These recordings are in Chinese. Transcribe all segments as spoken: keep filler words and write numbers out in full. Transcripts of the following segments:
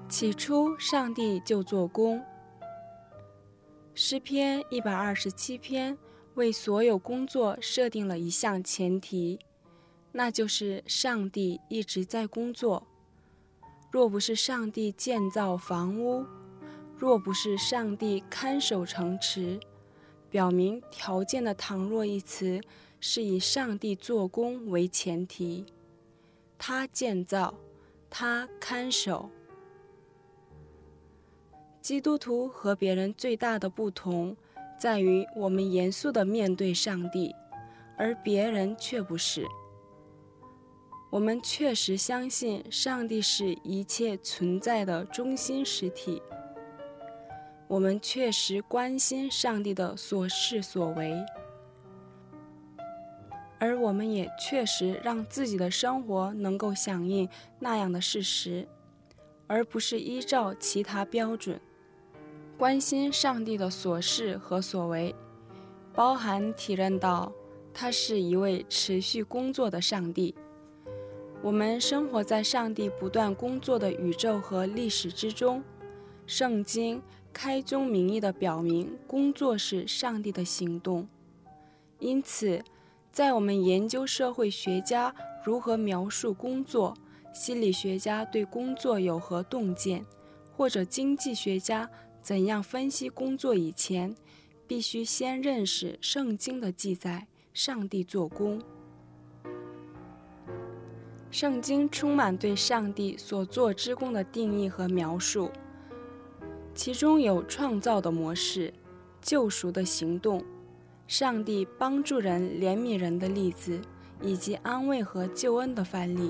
起初，上帝就做工。诗篇一百二十七篇为所有工作设定了一项前提，那就是上帝一直在工作。若不是上帝建造房屋，若不是上帝看守城池，表明条件的倘若一词是以上帝做工为前提，他建造，他看守。基督徒和别人最大的不同在于我们严肃地面对上帝，而别人却不是。我们确实相信上帝是一切存在的中心实体，我们确实关心上帝的所事所为，而我们也确实让自己的生活能够响应那样的事实，而不是依照其他标准。关心上帝的所事和所为，包含体认到他是一位持续工作的上帝。我们生活在上帝不断工作的宇宙和历史之中，圣经开宗明义地表明，工作是上帝的行动。因此，在我们研究社会学家如何描述工作，心理学家对工作有何洞见，或者经济学家怎样分析工作以前，必须先认识圣经的记载，上帝做工。圣经充满对上帝所做之功的定义和描述，其中有创造的模式、救赎的行动、上帝帮助人、怜悯人的例子，以及安慰和救恩的范例。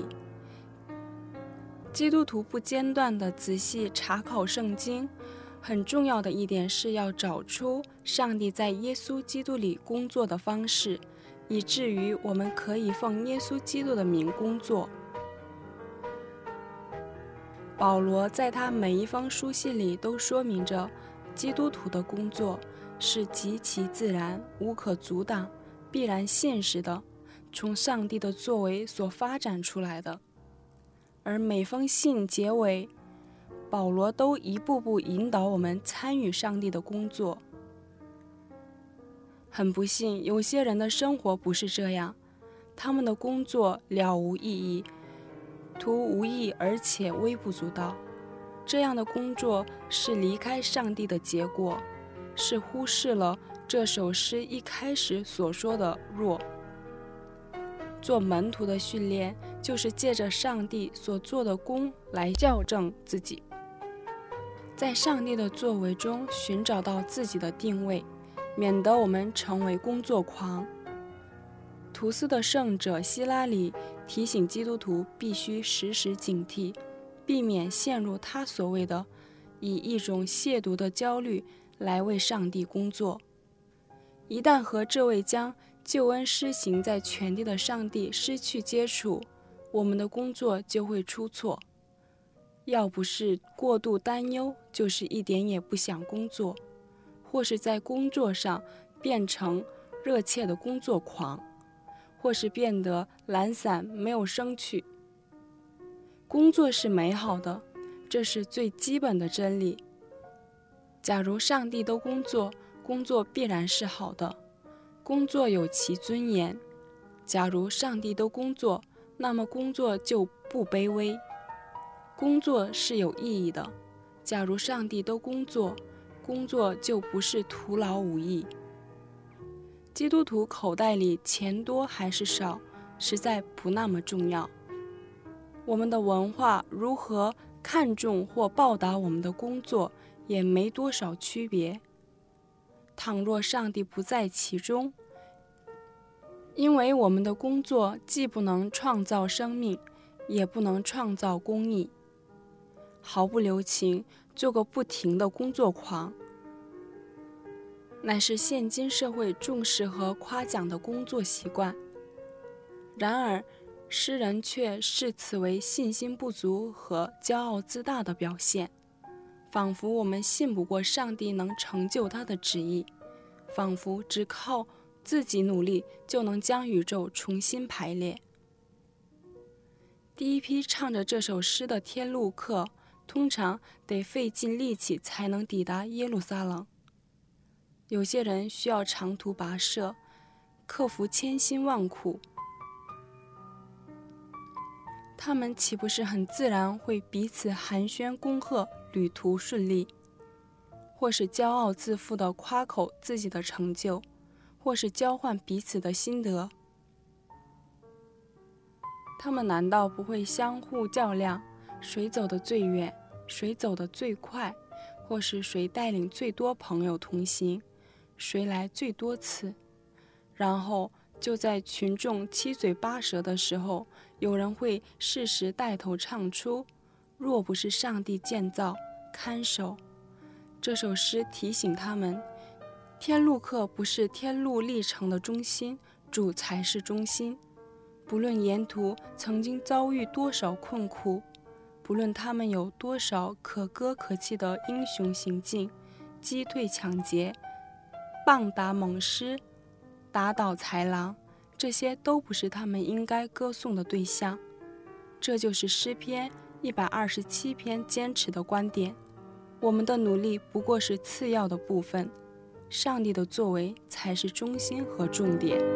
基督徒不间断地仔细查考圣经，很重要的一点是要找出上帝在耶稣基督里工作的方式，以至于我们可以奉耶稣基督的名工作。保罗在他每一封书信里都说明着，基督徒的工作是极其自然、无可阻挡、必然现实的，从上帝的作为所发展出来的。而每封信结尾，保罗都一步步引导我们参与上帝的工作。很不幸，有些人的生活不是这样，他们的工作了无意义，图无益而且微不足道。这样的工作是离开上帝的结果，是忽视了这首诗一开始所说的弱。做门徒的训练，就是借着上帝所做的工来校正自己，在上帝的作为中寻找到自己的定位，免得我们成为工作狂。图斯的圣者希拉里提醒基督徒必须时时警惕，避免陷入他所谓的以一种亵渎的焦虑来为上帝工作。一旦和这位将救恩施行在全地的上帝失去接触，我们的工作就会出错。要不是过度担忧，就是一点也不想工作，或是在工作上变成热切的工作狂，或是变得懒散没有生趣。工作是美好的，这是最基本的真理。假如上帝都工作，工作必然是好的，工作有其尊严。假如上帝都工作，那么工作就不卑微。工作是有意义的，假如上帝都工作，工作就不是徒劳无益。基督徒口袋里钱多还是少，实在不那么重要。我们的文化如何看重或报答我们的工作，也没多少区别。倘若上帝不在其中，因为我们的工作既不能创造生命，也不能创造公义，毫不留情，做个不停的工作狂，乃是现今社会重视和夸奖的工作习惯。然而，诗人却视此为信心不足和骄傲自大的表现，仿佛我们信不过上帝能成就他的旨意，仿佛只靠自己努力就能将宇宙重新排列。第一批唱着这首诗的天路客通常得费尽力气才能抵达耶路撒冷。有些人需要长途跋涉，克服千辛万苦，他们岂不是很自然会彼此寒暄恭贺，旅途顺利，或是骄傲自负地夸口自己的成就，或是交换彼此的心得？他们难道不会相互较量，谁走得最远，谁走得最快，或是谁带领最多朋友同行，谁来最多次？然后就在群众七嘴八舌的时候，有人会适时带头唱出：若不是上帝建造看守。这首诗提醒他们，天路客不是天路历程的中心，主才是中心。不论沿途曾经遭遇多少困苦，不论他们有多少可歌可泣的英雄行径，击退抢劫，棒打猛狮，打倒豺狼，这些都不是他们应该歌颂的对象。这就是诗篇一百二十七篇坚持的观点。我们的努力不过是次要的部分，上帝的作为才是中心和重点。